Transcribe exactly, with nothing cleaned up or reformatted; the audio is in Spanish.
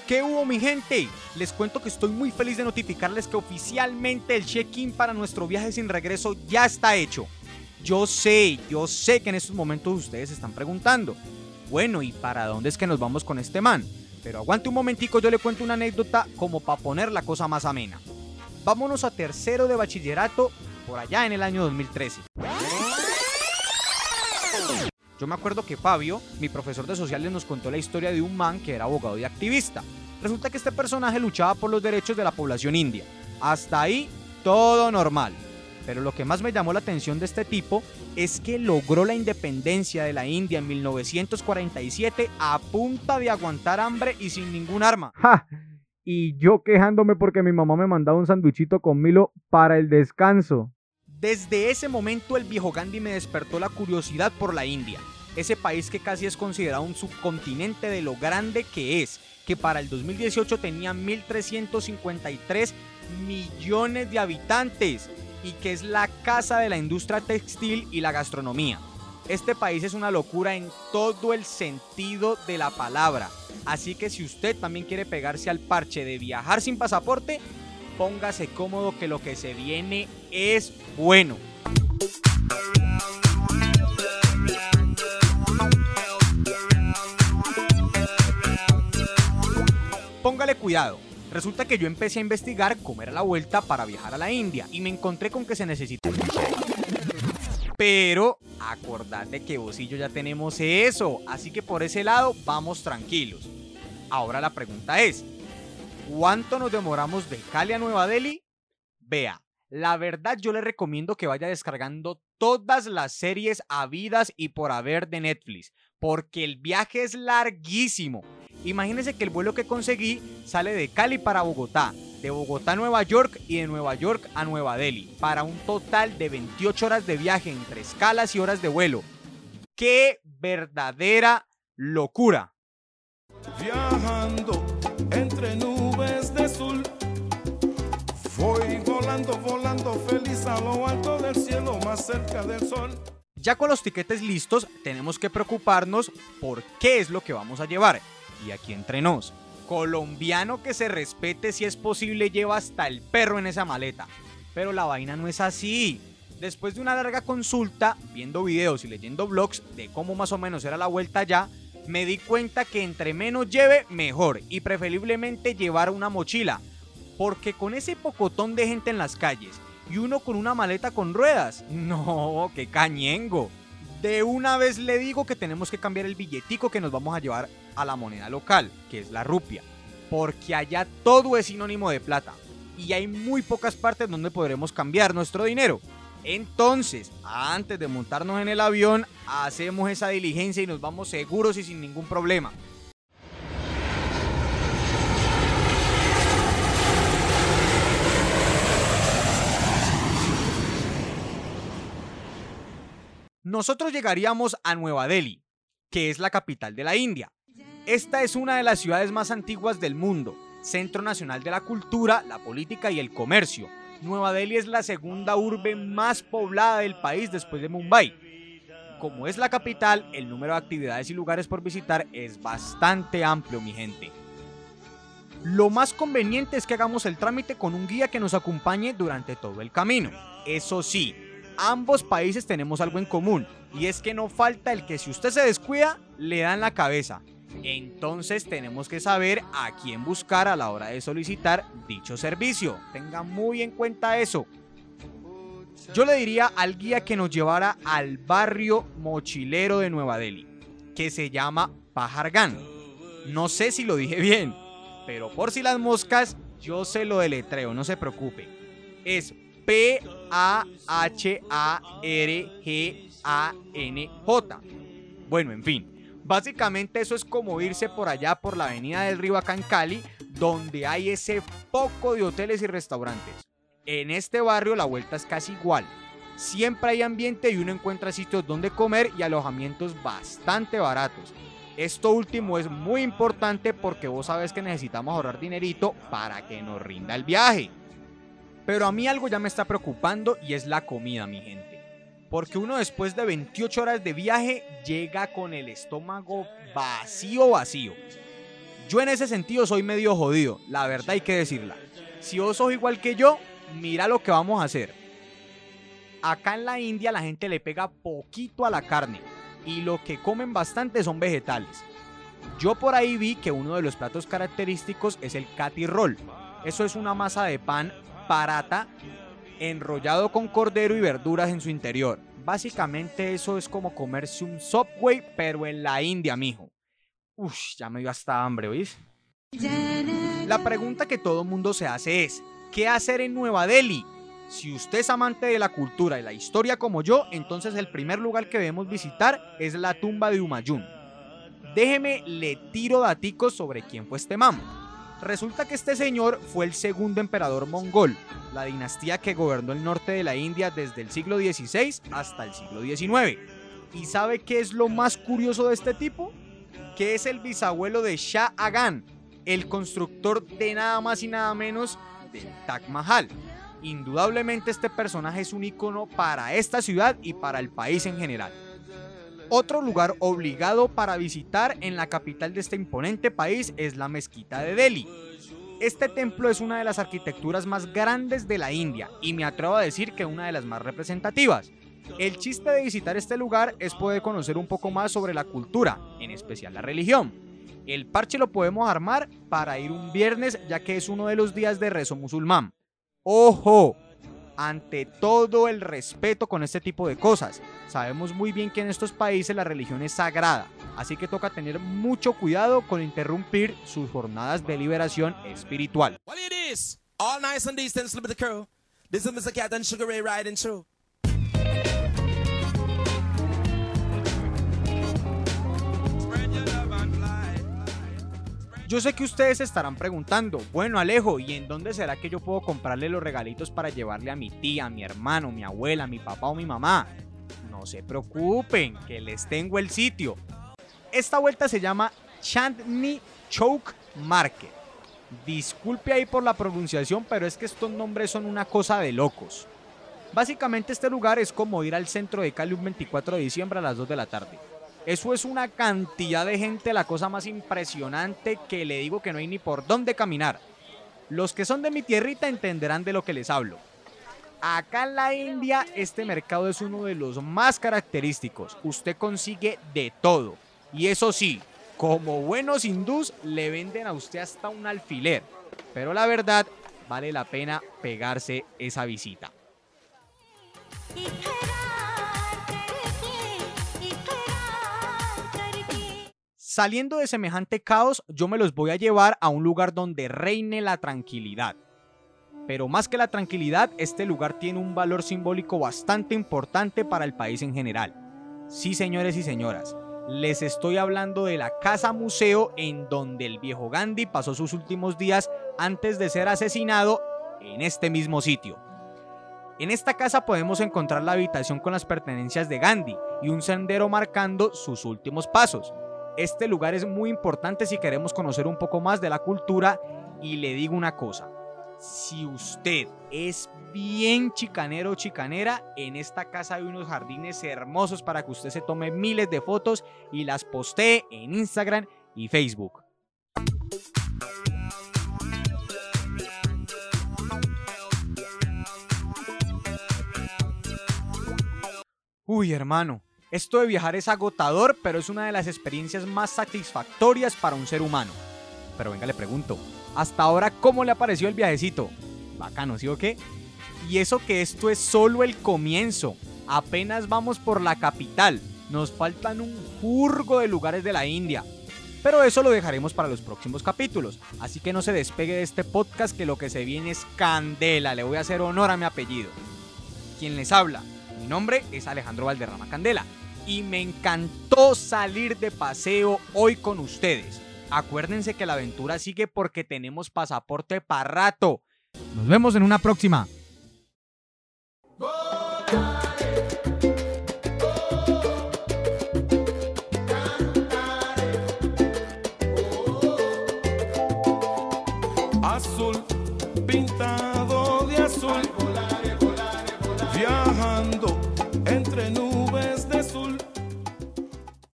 ¿Qué hubo, mi gente? Les cuento que estoy muy feliz de notificarles que oficialmente el check-in para nuestro viaje sin regreso ya está hecho. Yo sé, yo sé que en estos momentos ustedes se están preguntando, bueno, ¿y para dónde es que nos vamos con este man? Pero aguante un momentico, yo le cuento una anécdota como para poner la cosa más amena. Vámonos a tercero de bachillerato por allá en el año dos mil trece. Yo me acuerdo que Fabio, mi profesor de sociales, nos contó la historia de un man que era abogado y activista. Resulta que este personaje luchaba por los derechos de la población india. Hasta ahí, todo normal. Pero lo que más me llamó la atención de este tipo es que logró la independencia de la India en mil novecientos cuarenta y siete a punta de aguantar hambre y sin ningún arma. ¡Ja! Y yo quejándome porque mi mamá me mandaba un sanduichito con Milo para el descanso. Desde ese momento el viejo Gandhi me despertó la curiosidad por la India, ese país que casi es considerado un subcontinente de lo grande que es, que para el dos mil dieciocho tenía mil trescientos cincuenta y tres millones de habitantes y que es la casa de la industria textil y la gastronomía. Este país es una locura en todo el sentido de la palabra, así que si usted también quiere pegarse al parche de viajar sin pasaporte, póngase cómodo que lo que se viene es bueno. Póngale cuidado. Resulta que yo empecé a investigar cómo era la vuelta para viajar a la India y me encontré con que se necesita un visado. Pero acordate que vos y yo ya tenemos eso, así que por ese lado vamos tranquilos. Ahora la pregunta es, ¿cuánto nos demoramos de Cali a Nueva Delhi? Vea, la verdad yo le recomiendo que vaya descargando todas las series habidas y por haber de Netflix, porque el viaje es larguísimo. Imagínense que el vuelo que conseguí sale de Cali para Bogotá, de Bogotá a Nueva York y de Nueva York a Nueva Delhi, para un total de veintiocho horas de viaje entre escalas y horas de vuelo. ¡Qué verdadera locura! Viajando entre nubes de azul, voy volando, volando feliz a lo alto del cielo, más cerca del sol. Ya con los tiquetes listos, tenemos que preocuparnos por qué es lo que vamos a llevar. Y aquí entre nos, colombiano que se respete, si es posible lleva hasta el perro en esa maleta. Pero la vaina no es así. Después de una larga consulta, viendo videos y leyendo blogs de cómo más o menos era la vuelta allá, me di cuenta que entre menos lleve, mejor, y preferiblemente llevar una mochila, porque con ese pocotón de gente en las calles y uno con una maleta con ruedas, no, qué cañengo. De una vez le digo que tenemos que cambiar el billetico que nos vamos a llevar a la moneda local, que es la rupia, porque allá todo es sinónimo de plata y hay muy pocas partes donde podremos cambiar nuestro dinero. Entonces, antes de montarnos en el avión, hacemos esa diligencia y nos vamos seguros y sin ningún problema. Nosotros llegaríamos a Nueva Delhi, que es la capital de la India. Esta es una de las ciudades más antiguas del mundo, centro nacional de la cultura, la política y el comercio. Nueva Delhi es la segunda urbe más poblada del país después de Mumbai. Como es la capital, el número de actividades y lugares por visitar es bastante amplio, mi gente. Lo más conveniente es que hagamos el trámite con un guía que nos acompañe durante todo el camino. Eso sí, ambos países tenemos algo en común, y es que no falta el que si usted se descuida, le dan la cabeza. Entonces tenemos que saber a quién buscar a la hora de solicitar dicho servicio. Tenga muy en cuenta eso. Yo le diría al guía que nos llevara al barrio mochilero de Nueva Delhi, que se llama Paharganj. No sé si lo dije bien, pero por si las moscas, yo se lo deletreo, no se preocupe. Es P A H A R G A N J. Bueno, en fin. Básicamente eso es como irse por allá por la avenida del Río acá en Cali, donde hay ese poco de hoteles y restaurantes. En este barrio la vuelta es casi igual. Siempre hay ambiente y uno encuentra sitios donde comer y alojamientos bastante baratos. Esto último es muy importante porque vos sabes que necesitamos ahorrar dinerito para que nos rinda el viaje. Pero a mí algo ya me está preocupando y es la comida, mi gente. Porque uno después de veintiocho horas de viaje llega con el estómago vacío, vacío. Yo en ese sentido soy medio jodido, la verdad hay que decirla. Si vos sos igual que yo, mira lo que vamos a hacer. Acá en la India la gente le pega poquito a la carne y lo que comen bastante son vegetales. Yo por ahí vi que uno de los platos característicos es el kati roll. Eso es una masa de pan paratha enrollado con cordero y verduras en su interior. Básicamente eso es como comerse un Subway, pero en la India, mijo. Uf, ya me dio hasta hambre, ¿oís? La pregunta que todo mundo se hace es, ¿qué hacer en Nueva Delhi? Si usted es amante de la cultura y la historia como yo, entonces el primer lugar que debemos visitar es la tumba de Humayun. Déjeme, le tiro daticos sobre quién fue este man. Resulta que este señor fue el segundo emperador mongol, la dinastía que gobernó el norte de la India desde el siglo dieciséis hasta el siglo diecinueve. ¿Y sabe qué es lo más curioso de este tipo? Que es el bisabuelo de Shah Jahan, el constructor de nada más y nada menos del Taj Mahal. Indudablemente este personaje es un icono para esta ciudad y para el país en general. Otro lugar obligado para visitar en la capital de este imponente país es la Mezquita de Delhi. Este templo es una de las arquitecturas más grandes de la India y me atrevo a decir que una de las más representativas. El chiste de visitar este lugar es poder conocer un poco más sobre la cultura, en especial la religión. El parche lo podemos armar para ir un viernes, ya que es uno de los días de rezo musulmán. ¡Ojo! Ante todo el respeto con este tipo de cosas. Sabemos muy bien que en estos países la religión es sagrada, así que toca tener mucho cuidado con interrumpir sus jornadas de liberación espiritual. Yo sé que ustedes se estarán preguntando, bueno Alejo, ¿y en dónde será que yo puedo comprarle los regalitos para llevarle a mi tía, a mi hermano, mi abuela, mi papá o mi mamá? No se preocupen, que les tengo el sitio. Esta vuelta se llama Chandni Chowk Market. Disculpe ahí por la pronunciación, pero es que estos nombres son una cosa de locos. Básicamente este lugar es como ir al centro de Cali un veinticuatro de diciembre a las dos de la tarde. Eso es una cantidad de gente, la cosa más impresionante, que le digo que no hay ni por dónde caminar. Los que son de mi tierrita entenderán de lo que les hablo. Acá en la India este mercado es uno de los más característicos. Usted consigue de todo. Y eso sí, como buenos hindús le venden a usted hasta un alfiler. Pero la verdad, vale la pena pegarse esa visita. Saliendo de semejante caos, yo me los voy a llevar a un lugar donde reine la tranquilidad. Pero más que la tranquilidad, este lugar tiene un valor simbólico bastante importante para el país en general. Sí, señores y señoras, les estoy hablando de la casa museo en donde el viejo Gandhi pasó sus últimos días antes de ser asesinado en este mismo sitio. En esta casa podemos encontrar la habitación con las pertenencias de Gandhi y un sendero marcando sus últimos pasos. Este lugar es muy importante si queremos conocer un poco más de la cultura y le digo una cosa, si usted es bien chicanero o chicanera, en esta casa hay unos jardines hermosos para que usted se tome miles de fotos y las postee en Instagram y Facebook. Uy, hermano. Esto de viajar es agotador, pero es una de las experiencias más satisfactorias para un ser humano. Pero venga, le pregunto, hasta ahora, ¿cómo le ha parecido el viajecito? Bacano, ¿sí o qué? Y eso que esto es solo el comienzo. Apenas vamos por la capital. Nos faltan un jurgo de lugares de la India. Pero eso lo dejaremos para los próximos capítulos. Así que no se despegue de este podcast, que lo que se viene es candela. Le voy a hacer honor a mi apellido. ¿Quién les habla? Mi nombre es Alejandro Valderrama Candela. Y me encantó salir de paseo hoy con ustedes. Acuérdense que la aventura sigue porque tenemos pasaporte para rato. Nos vemos en una próxima.